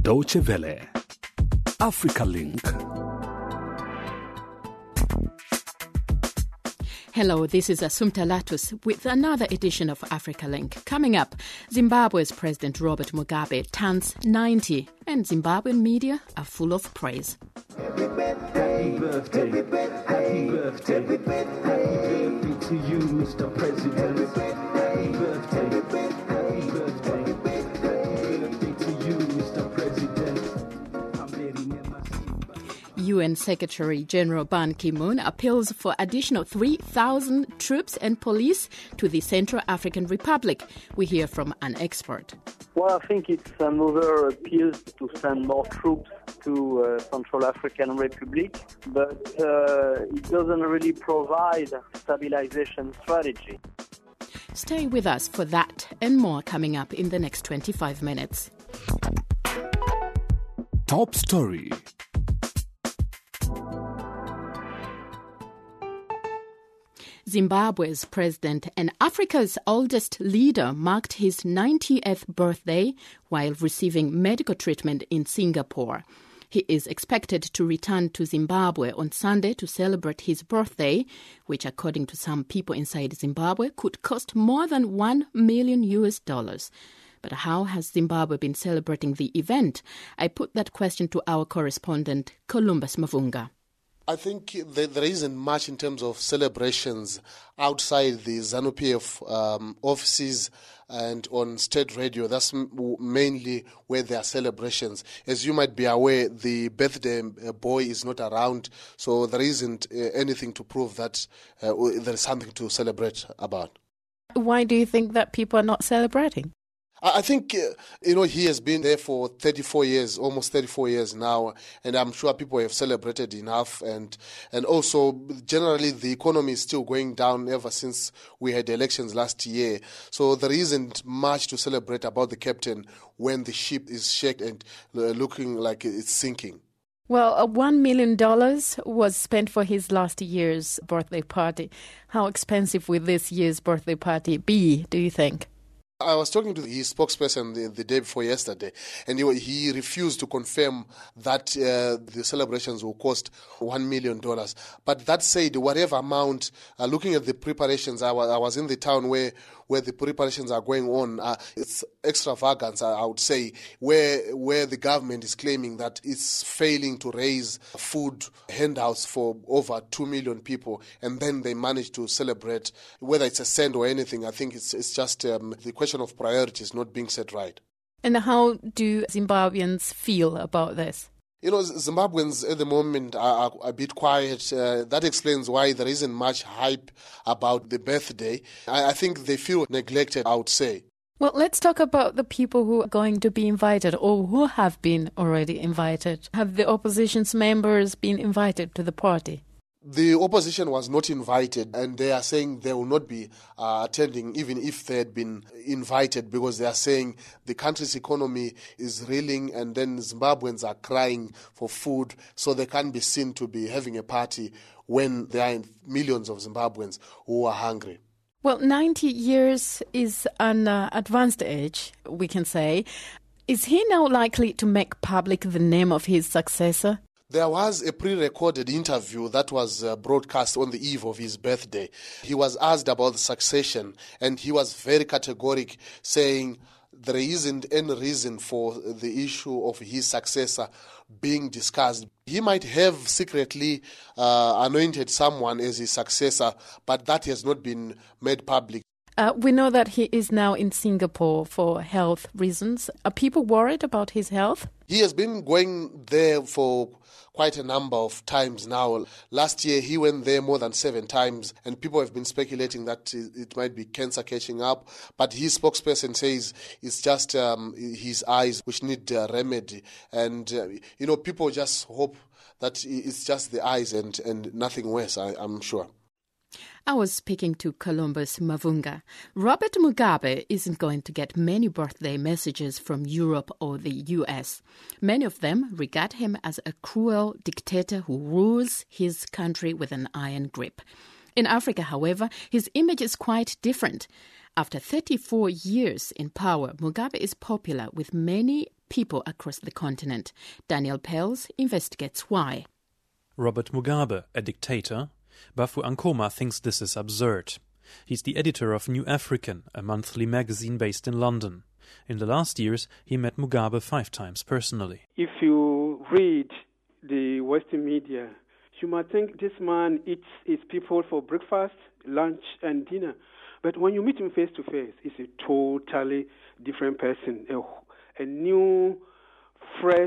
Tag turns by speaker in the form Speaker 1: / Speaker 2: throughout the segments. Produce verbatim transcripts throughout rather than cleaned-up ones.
Speaker 1: Deutsche Welle. Africa Link.
Speaker 2: Hello, this is Assumpta Latus with another edition of Africa Link. Coming up, Zimbabwe's President Robert Mugabe turns ninety, and Zimbabwean media are full of praise.
Speaker 3: Happy birthday, happy birthday, happy birthday, happy birthday to you, Mister President. Happy birthday, happy birthday, happy birthday to you, Mister President.
Speaker 2: U N Secretary General Ban Ki-moon appeals for additional three thousand troops and police to the Central African Republic. We hear from an expert.
Speaker 4: Well, I think it's another appeal to send more troops to uh, Central African Republic, but uh, it doesn't really provide a stabilization strategy.
Speaker 2: Stay with us for that and more coming up in the next twenty-five minutes.
Speaker 1: Top story.
Speaker 2: Zimbabwe's president and Africa's oldest leader marked his ninetieth birthday while receiving medical treatment in Singapore. He is expected to return to Zimbabwe on Sunday to celebrate his birthday, which, according to some people inside Zimbabwe, could cost more than one million U S dollars. But how has Zimbabwe been celebrating the event? I put that question to our correspondent, Columbus Mavunga.
Speaker 5: I think there isn't much in terms of celebrations outside the ZANU-P F um, offices and on state radio. That's m- mainly where there are celebrations. As you might be aware, the birthday boy is not around, so there isn't uh, anything to prove that uh, there is something to celebrate about.
Speaker 2: Why do you think that people are not celebrating?
Speaker 5: I think, uh, you know, he has been there for thirty-four years, almost thirty-four years now, and I'm sure people have celebrated enough. And and also, generally, the economy is still going down ever since we had elections last year. So there isn't much to celebrate about the captain when the ship is shaken and uh, looking like it's sinking.
Speaker 2: Well, uh, one million dollars was spent for his last year's birthday party. How expensive will this year's birthday party be, do you think?
Speaker 5: I was talking to his spokesperson the, the day before yesterday, and he, he refused to confirm that uh, the celebrations will cost one million dollars. But that said, whatever amount, uh, looking at the preparations, I was, I was in the town where, where the preparations are going on. Uh, it's extravagance, I, I would say, where, where the government is claiming that it's failing to raise food handouts for over two million people, and then they manage to celebrate, whether it's a cent or anything. I think it's, it's just um, the question of priorities not being set right.
Speaker 2: And how do Zimbabweans feel about this?
Speaker 5: You know, Zimbabweans at the moment are, are a bit quiet. Uh, that explains why there isn't much hype about the birthday. I, I think they feel neglected, I would say.
Speaker 2: Well, let's talk about the people who are going to be invited or who have been already invited. Have the opposition's members been invited to the party?
Speaker 5: The opposition was not invited, and they are saying they will not be uh, attending even if they had been invited, because they are saying the country's economy is reeling and then Zimbabweans are crying for food, so they can't be seen to be having a party when there are millions of Zimbabweans who are hungry.
Speaker 2: Well, ninety years is an uh, advanced age, we can say. Is he now likely to make public the name of his successor?
Speaker 5: There was a pre-recorded interview that was uh, broadcast on the eve of his birthday. He was asked about the succession, and he was very categoric, saying there isn't any reason for the issue of his successor being discussed. He might have secretly uh, anointed someone as his successor, but that has not been made public.
Speaker 2: Uh, we know that he is now in Singapore for health reasons. Are people worried about his health?
Speaker 5: He has been going there for quite a number of times now. Last year, he went there more than seven times, and people have been speculating that it might be cancer catching up. But his spokesperson says it's just um, his eyes which need a remedy. And, uh, you know, people just hope that it's just the eyes and, and nothing worse, I, I'm sure.
Speaker 2: I was speaking to Columbus Mavunga. Robert Mugabe isn't going to get many birthday messages from Europe or the U S. Many of them regard him as a cruel dictator who rules his country with an iron grip. In Africa, however, his image is quite different. After thirty-four years in power, Mugabe is popular with many people across the continent. Daniel Pels investigates why.
Speaker 6: Robert Mugabe, a dictator? Bafu Ankoma thinks this is absurd. He's the editor of New African, a monthly magazine based in London. In the last years, he met Mugabe five times personally.
Speaker 7: If you read the Western media, you might think this man eats his people for breakfast, lunch, and dinner. But when you meet him face to face, he's a totally different person, a, a new, fresh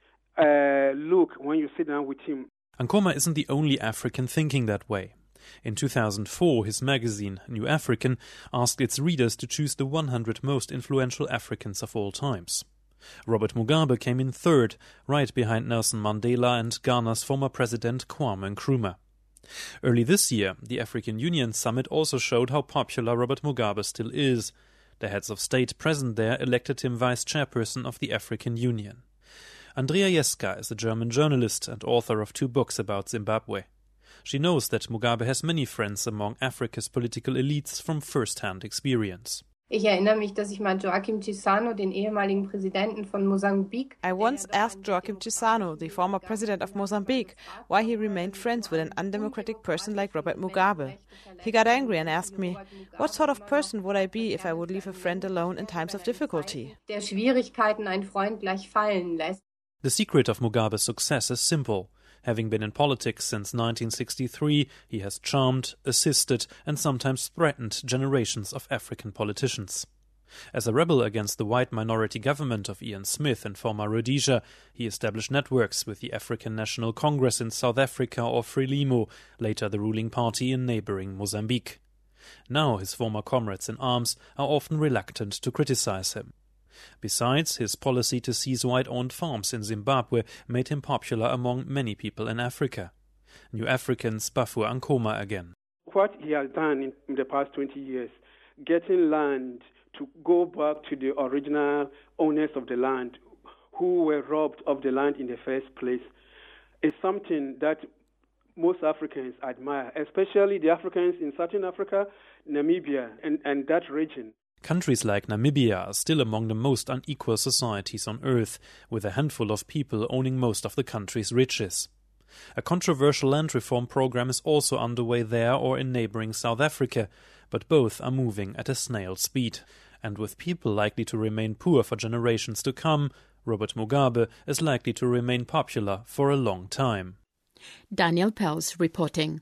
Speaker 7: uh, look when you sit down with him.
Speaker 6: Ankoma isn't the only African thinking that way. In two thousand four, his magazine, New African, asked its readers to choose the one hundred most influential Africans of all times. Robert Mugabe came in third, right behind Nelson Mandela and Ghana's former president Kwame Nkrumah. Early this year, the African Union Summit also showed how popular Robert Mugabe still is. The heads of state present there elected him vice chairperson of the African Union. Andrea Jeska is a German journalist and author of two books about Zimbabwe. She knows that Mugabe has many friends among Africa's political elites from first-hand experience.
Speaker 8: Ich erinnere mich, dass ich mal Joaquim Chissano, den ehemaligen Präsidenten von Mosambik.
Speaker 9: I once asked Joaquim Chissano, the former president of Mozambique, why he remained friends with an undemocratic person like Robert Mugabe. He got angry and asked me, what sort of person would I be if I would leave a friend alone in times of difficulty?
Speaker 8: Der Schwierigkeiten einen Freund gleich fallen lässt.
Speaker 6: The secret of Mugabe's success is simple. Having been in politics since nineteen sixty-three, he has charmed, assisted, and sometimes threatened generations of African politicians. As a rebel against the white minority government of Ian Smith in former Rhodesia, he established networks with the African National Congress in South Africa or Frelimo, later the ruling party in neighbouring Mozambique. Now his former comrades in arms are often reluctant to criticize him. Besides, his policy to seize white-owned farms in Zimbabwe made him popular among many people in Africa. New African's Bafu Ankoma again.
Speaker 7: What he has done in the past twenty years, getting land to go back to the original owners of the land who were robbed of the land in the first place, is something that most Africans admire, especially the Africans in Southern Africa, Namibia, and, and that region.
Speaker 6: Countries like Namibia are still among the most unequal societies on earth, with a handful of people owning most of the country's riches. A controversial land reform program is also underway there or in neighbouring South Africa, but both are moving at a snail's speed. And with people likely to remain poor for generations to come, Robert Mugabe is likely to remain popular for a long time.
Speaker 2: Daniel Pels reporting.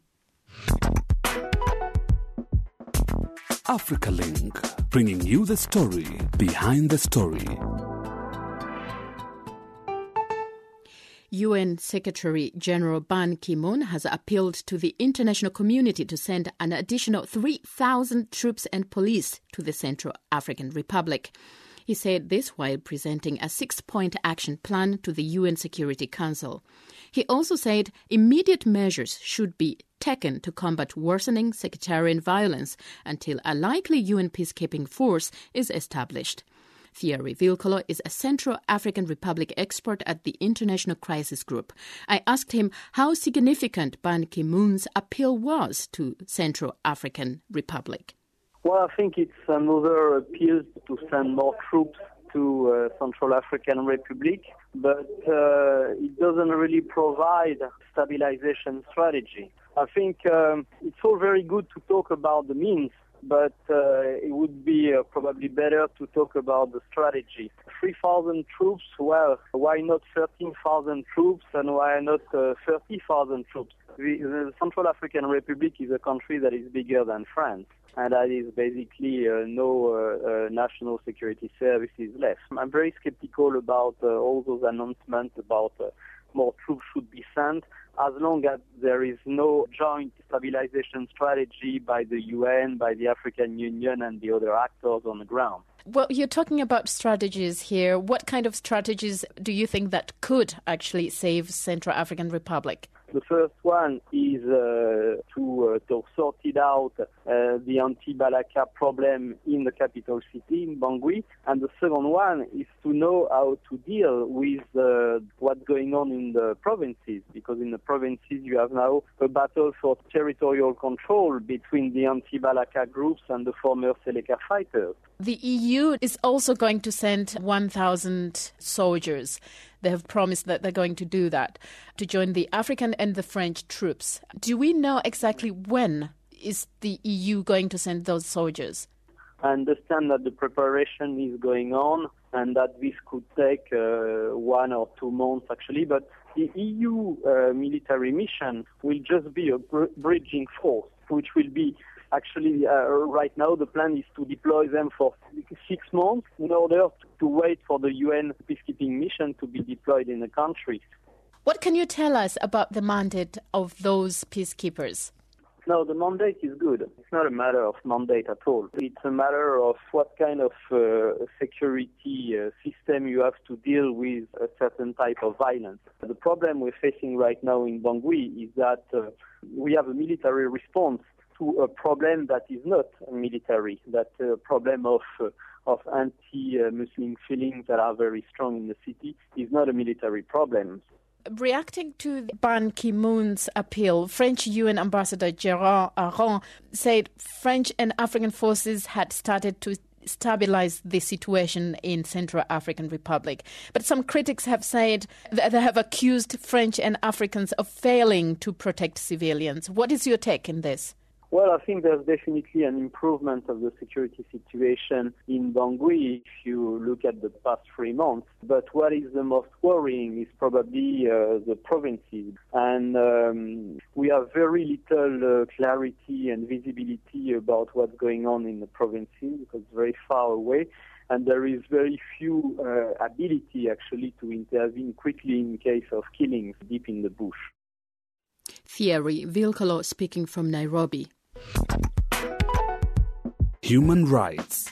Speaker 1: Africa Link, bringing you the story behind the story.
Speaker 2: U N Secretary-General Ban Ki-moon has appealed to the international community to send an additional three thousand troops and police to the Central African Republic. He said this while presenting a six-point action plan to the U N Security Council. He also said immediate measures should be taken to combat worsening sectarian violence until a likely U N peacekeeping force is established. Thierry Vilcolo is a Central African Republic expert at the International Crisis Group. I asked him how significant Ban Ki-moon's appeal was to Central African Republic.
Speaker 4: Well, I think it's another appeal to send more troops to uh, Central African Republic, but uh, it doesn't really provide a stabilization strategy. I think um, it's all very good to talk about the means, but uh, it would be uh, probably better to talk about the strategy. three thousand troops, well, why not thirteen thousand troops and why not uh, thirty thousand troops? The, the Central African Republic is a country that is bigger than France, and that is basically uh, no uh, uh, national security services left. I'm very skeptical about uh, all those announcements about uh, more troops should be sent, as long as there is no joint stabilization strategy by the U N, by the African Union, and the other actors on the ground.
Speaker 2: Well, you're talking about strategies here. What kind of strategies do you think that could actually save Central African Republic?
Speaker 4: The first one is uh, to, uh, to sort it out uh, the anti-Balaka problem in the capital city, in Bangui. And the second one is to know how to deal with uh, what's going on in the provinces, because in the provinces you have now a battle for territorial control between the anti-Balaka groups and the former Seleka fighters.
Speaker 2: The E U is also going to send one thousand soldiers. They have promised that they're going to do that, to join the African and the French troops. Do we know exactly when is the E U going to send those soldiers?
Speaker 4: I understand that the preparation is going on and that this could take uh, one or two months actually, but the E U uh, military mission will just be a br- bridging force, which will be Actually, uh, right now the plan is to deploy them for six months in order to wait for the U N peacekeeping mission to be deployed in the country.
Speaker 2: What can you tell us about the mandate of those peacekeepers?
Speaker 4: No, the mandate is good. It's not a matter of mandate at all. It's a matter of what kind of uh, security uh, system you have to deal with a certain type of violence. The problem we're facing right now in Bangui is that uh, we have a military response to a problem that is not military, that uh, problem of uh, of anti-Muslim feelings that are very strong in the city is not a military problem.
Speaker 2: Reacting to Ban Ki-moon's appeal, French U N Ambassador Gérard Aron said French and African forces had started to stabilize the situation in Central African Republic. But some critics have said that they have accused French and Africans of failing to protect civilians. What is your take in this?
Speaker 4: Well, I think there's definitely an improvement of the security situation in Bangui if you look at the past three months. But what is the most worrying is probably uh, the provinces. And um, we have very little uh, clarity and visibility about what's going on in the provinces because it's very far away. And there is very few uh, ability actually to intervene quickly in case of killings deep in the bush.
Speaker 2: Thierry Vilcolo speaking from Nairobi.
Speaker 1: Human rights.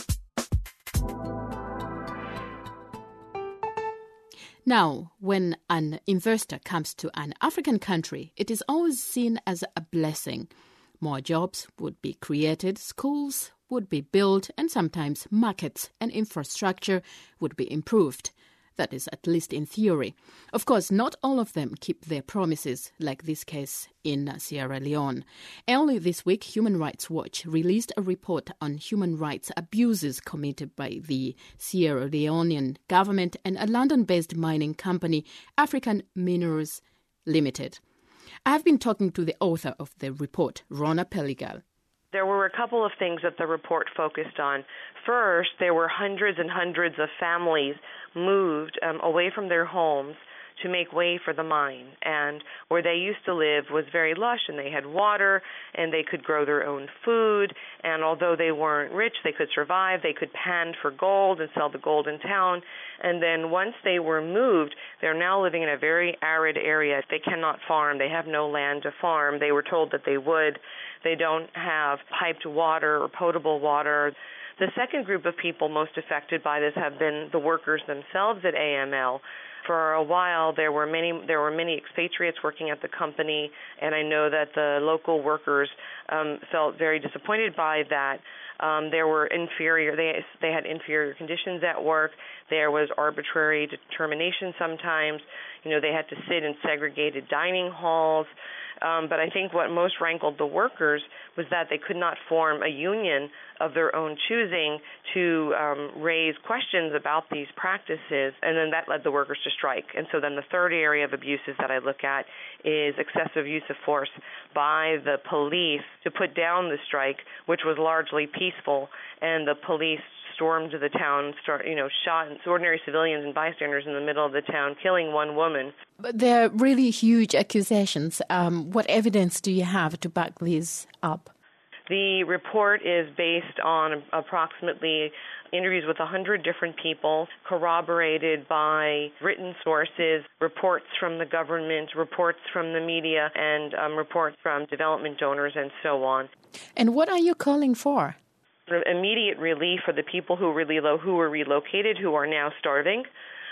Speaker 2: Now, when an investor comes to an African country, it is always seen as a blessing. More jobs would be created, schools would be built, and sometimes markets and infrastructure would be improved. That is at least in theory. Of course, not all of them keep their promises, like this case in Sierra Leone. Early this week, Human Rights Watch released a report on human rights abuses committed by the Sierra Leonean government and a London-based mining company, African Minerals Limited. I have been talking to the author of the report, Rona Peligal.
Speaker 10: There were a couple of things that the report focused on. First, there were hundreds and hundreds of families moved um, away from their homes to make way for the mine. And where they used to live was very lush, and they had water, and they could grow their own food. And although they weren't rich, they could survive. They could pan for gold and sell the gold in town. And then once they were moved, they're now living in a very arid area. They cannot farm. They have no land to farm. They were told that they would. They don't have piped water or potable water. The second group of people most affected by this have been the workers themselves at A M L. For a while, there were many there were many expatriates working at the company, and I know that the local workers um, felt very disappointed by that. Um, there were inferior they they had inferior conditions at work. There was arbitrary determination sometimes. You know, they had to sit in segregated dining halls. Um, but I think what most rankled the workers was that they could not form a union of their own choosing to um, raise questions about these practices, and then that led the workers to strike. And so then the third area of abuses that I look at is excessive use of force by the police to put down the strike, which was largely peaceful, and the police stormed the town, start, you know, shot ordinary civilians and bystanders in the middle of the town, killing one woman.
Speaker 2: But they're really huge accusations. Um, what evidence do you have to back these up?
Speaker 10: The report is based on approximately interviews with one hundred different people, corroborated by written sources, reports from the government, reports from the media, and um, reports from development donors, and so on.
Speaker 2: And what are you calling for?
Speaker 10: Immediate relief for the people who, relo- who were relocated, who are now starving.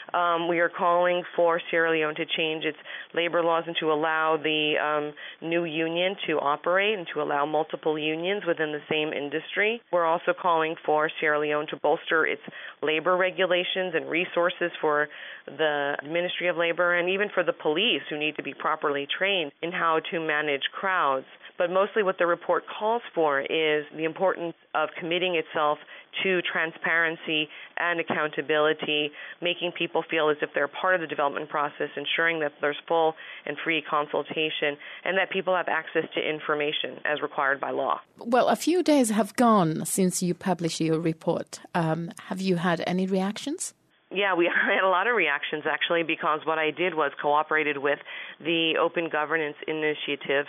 Speaker 10: Um, we are calling for Sierra Leone to change its labor laws and to allow the um, new union to operate and to allow multiple unions within the same industry. We're also calling for Sierra Leone to bolster its labor regulations and resources for the Ministry of Labor and even for the police, who need to be properly trained in how to manage crowds. But mostly what the report calls for is the importance of committing itself to transparency and accountability, making people feel as if they're part of the development process, ensuring that there's full and free consultation, and that people have access to information as required by law.
Speaker 2: Well, a few days have gone since you published your report. Um, have you had any reactions?
Speaker 10: Yeah, we had a lot of reactions, actually, because what I did was cooperated with the Open Governance Initiative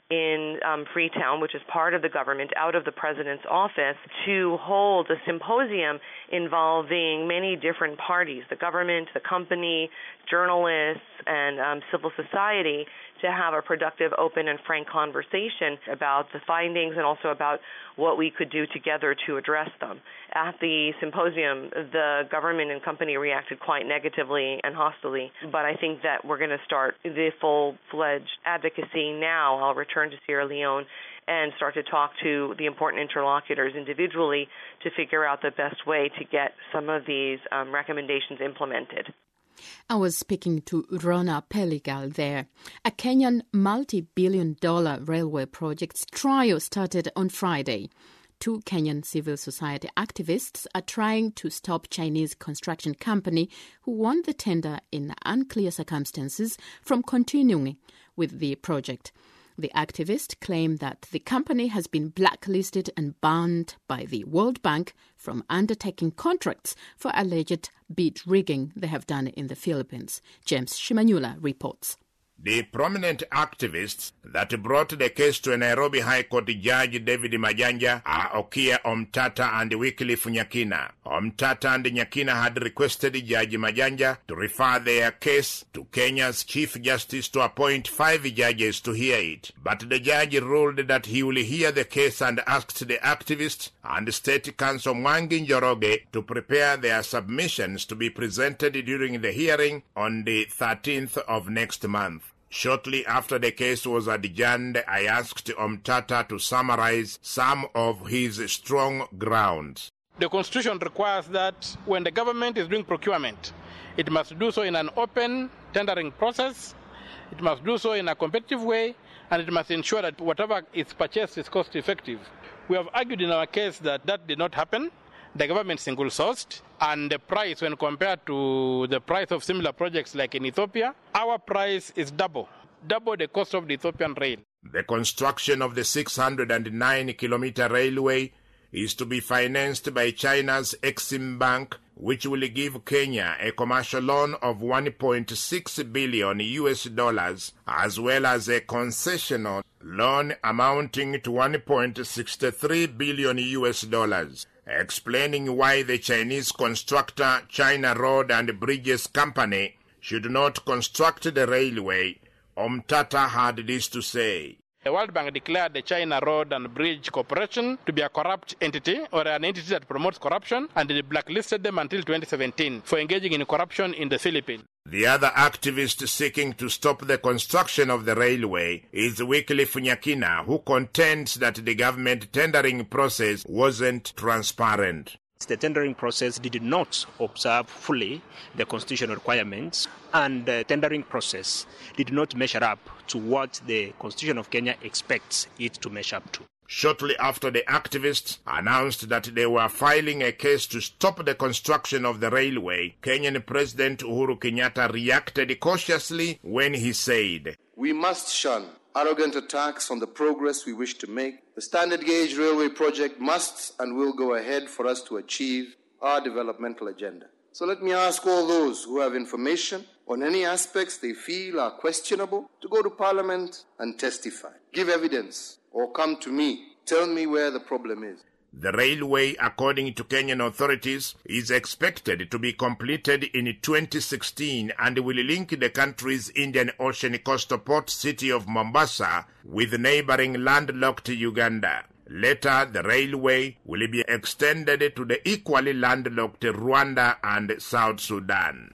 Speaker 10: in um, Freetown, which is part of the government, out of the president's office, to hold a symposium involving many different parties, the government, the company, journalists, and um, civil society, to have a productive, open, and frank conversation about the findings and also about what we could do together to address them. At the symposium, the government and company reacted quite negatively and hostilely, but I think that we're going to start the full-fledged advocacy now. I'll return to Sierra Leone and start to talk to the important interlocutors individually to figure out the best way to get some of these um, recommendations implemented.
Speaker 2: I was speaking to Rona Peligal there. A Kenyan multi-billion dollar railway project's trial started on Friday. Two Kenyan civil society activists are trying to stop Chinese construction company who won the tender in unclear circumstances from continuing with the project. The activists claim that the company has been blacklisted and banned by the World Bank from undertaking contracts for alleged bid rigging they have done in the Philippines. James Shimanyula reports.
Speaker 11: The prominent activists that brought the case to a Nairobi High Court Judge David Majanja are Okia Omtata and Wycliffe Nyakina. Omtata and Nyakina had requested Judge Majanja to refer their case to Kenya's Chief Justice to appoint five judges to hear it. But the judge ruled that he will hear the case and asked the activists and State Counsel Mwangi Njoroge to prepare their submissions to be presented during the hearing on the thirteenth of next month. Shortly after the case was adjourned, I asked Omtata to summarize some of his strong grounds.
Speaker 12: The Constitution requires that when the government is doing procurement, it must do so in an open tendering process, it must do so in a competitive way, and it must ensure that whatever is purchased is cost-effective. We have argued in our case that that did not happen. The government single-sourced, and the price, when compared to the price of similar projects like in Ethiopia, our price is double, double the cost of the Ethiopian rail.
Speaker 11: The construction of the six hundred nine kilometer railway is to be financed by China's Exim Bank, which will give Kenya a commercial loan of one point six billion U S dollars, as well as a concessional loan amounting to one point six three billion U S dollars. Explaining why the Chinese constructor China Road and Bridges Company should not construct the railway, Omtata had this to say.
Speaker 12: The World Bank declared the China Road and Bridge Corporation to be a corrupt entity or an entity that promotes corruption, and they blacklisted them until twenty seventeen for engaging in corruption in the Philippines.
Speaker 11: The other activist seeking to stop the construction of the railway is Wycliffe Nyakina, who contends that the government tendering process wasn't transparent.
Speaker 13: The tendering process did not observe fully the constitutional requirements, and the tendering process did not measure up to what the Constitution of Kenya expects it to measure up to.
Speaker 11: Shortly after the activists announced that they were filing a case to stop the construction of the railway, Kenyan President Uhuru Kenyatta reacted cautiously when he said,
Speaker 14: "We must shun arrogant attacks on the progress we wish to make. The standard gauge railway project must and will go ahead for us to achieve our developmental agenda. So let me ask all those who have information on any aspects they feel are questionable to go to Parliament and testify. Give evidence or come to me. Tell me where the problem is."
Speaker 11: The railway, according to Kenyan authorities, is expected to be completed in twenty sixteen and will link the country's Indian Ocean coastal port city of Mombasa with neighboring landlocked Uganda. Later, the railway will be extended to the equally landlocked Rwanda and South Sudan.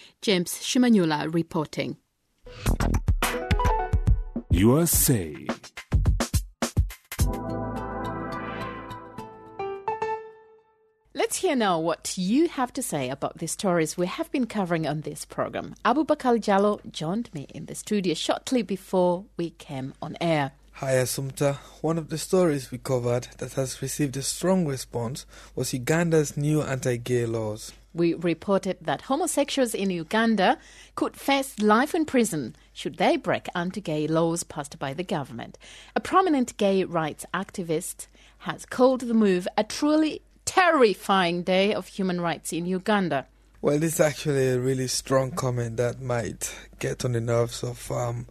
Speaker 2: James Shimanyula reporting.
Speaker 1: U S A.
Speaker 2: Let's hear now what you have to say about the stories we have been covering on this program. Abubakar Jallo joined me in the studio shortly before we came on air.
Speaker 15: Hi Assumpta. One of the stories we covered that has received a strong response was Uganda's new anti-gay laws.
Speaker 2: We reported that homosexuals in Uganda could face life in prison should they break anti-gay laws passed by the government. A prominent gay rights activist has called the move a truly terrifying day of human rights in Uganda.
Speaker 15: Well, this is actually a really strong comment that might get on the nerves of um,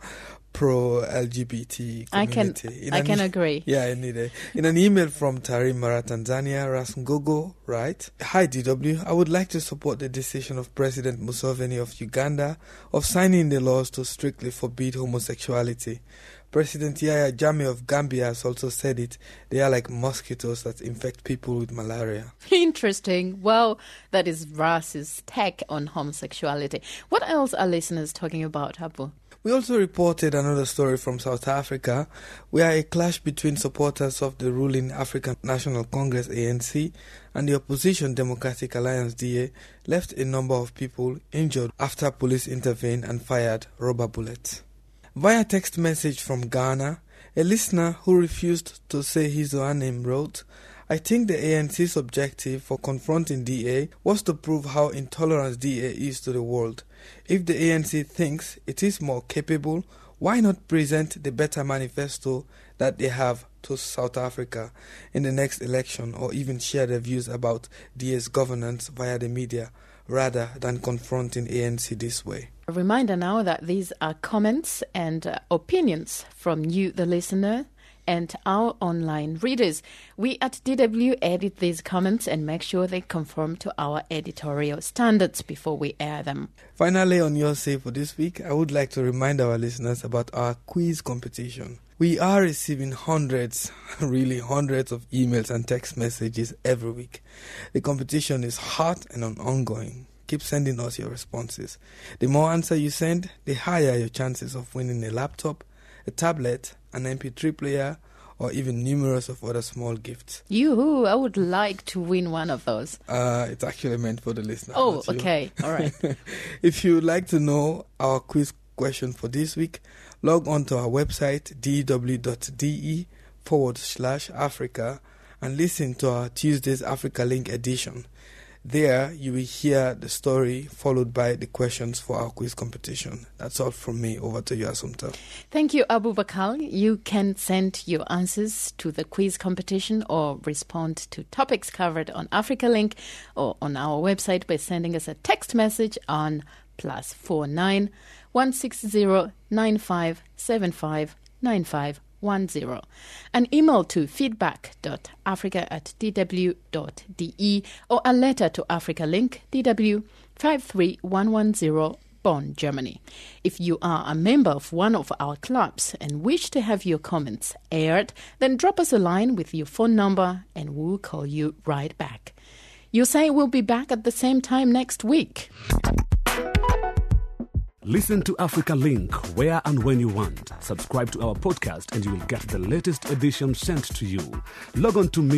Speaker 15: pro-L G B T community.
Speaker 2: I can,
Speaker 15: in
Speaker 2: I
Speaker 15: an,
Speaker 2: can agree.
Speaker 15: Yeah, indeed. In an email from Tarimara, Tanzania, Rasngogo, right? Hi D W, I would like to support the decision of President Museveni of Uganda of signing the laws to strictly forbid homosexuality. President Yahya Jammeh of Gambia has also said it. They are like mosquitoes that infect people with malaria.
Speaker 2: Interesting. Well, that is Ras's take on homosexuality. What else are listeners talking about, Abu?
Speaker 15: We also reported another story from South Africa where a clash between supporters of the ruling African National Congress A N C and the opposition Democratic Alliance D A left a number of people injured after police intervened and fired rubber bullets. Via text message from Ghana, a listener who refused to say his or her name wrote, I think the A N C's objective for confronting D A was to prove how intolerant D A is to the world. If the A N C thinks it is more capable, why not present the better manifesto that they have to South Africa in the next election, or even share their views about D A's governance via the media, rather than confronting A N C this way?
Speaker 2: A reminder now that these are comments and uh, opinions from you, the listener, and our online readers. We at D W edit these comments and make sure they conform to our editorial standards before we air them.
Speaker 15: Finally, on Your Say for this week, I would like to remind our listeners about our quiz competition. We are receiving hundreds, really hundreds of emails and text messages every week. The competition is hot and ongoing. Keep sending us your responses. The more answer you send, the higher your chances of winning a laptop, a tablet, an M P three player, or even numerous of other small gifts.
Speaker 2: Yoo-hoo, I would like to win one of those.
Speaker 15: Uh, it's actually meant for the listener.
Speaker 2: Oh, okay. All right.
Speaker 15: If you would like to know our quiz question for this week, log on to our website, dw.de forward slash Africa, and listen to our Tuesday's Africa Link edition. There, you will hear the story followed by the questions for our quiz competition. That's all from me. Over to you, Assumpta.
Speaker 2: Thank you, Abubakar. You can send your answers to the quiz competition or respond to topics covered on Africa Link or on our website by sending us a text message on plus four nine one six zero nine five seven five nine five one zero. An email to feedback.africa at dw.de or a letter to Africa Link, D W five three one one zero, Bonn, Germany. If you are a member of one of our clubs and wish to have your comments aired, then drop us a line with your phone number and we'll call you right back. You say we'll be back at the same time next week.
Speaker 1: Listen to Africa Link where and when you want. Subscribe to our podcast and you will get the latest edition sent to you. Log on to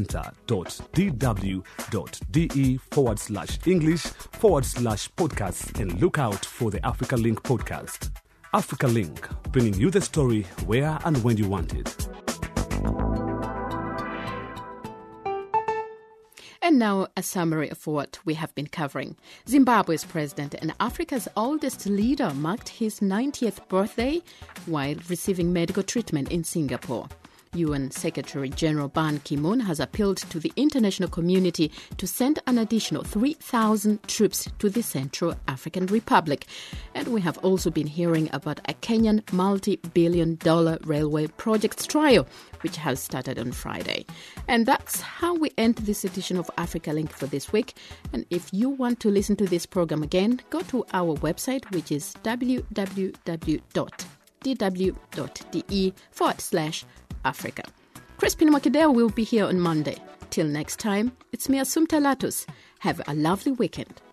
Speaker 1: mediacenter.dw.de forward slash English forward slash podcasts and look out for the Africa Link podcast. Africa Link, bringing you the story where and when you want it.
Speaker 2: And now a summary of what we have been covering. Zimbabwe's president and Africa's oldest leader marked his ninetieth birthday while receiving medical treatment in Singapore. U N Secretary General Ban Ki-moon has appealed to the international community to send an additional three thousand troops to the Central African Republic. And we have also been hearing about a Kenyan multi-billion dollar railway project trial, which has started on Friday. And that's how we end this edition of Africa Link for this week. And if you want to listen to this program again, go to our website, which is www.dw.de forward slash Africa. Crispin Makideo will be here on Monday. Till next time, it's me, Assumpta Latus. Have a lovely weekend.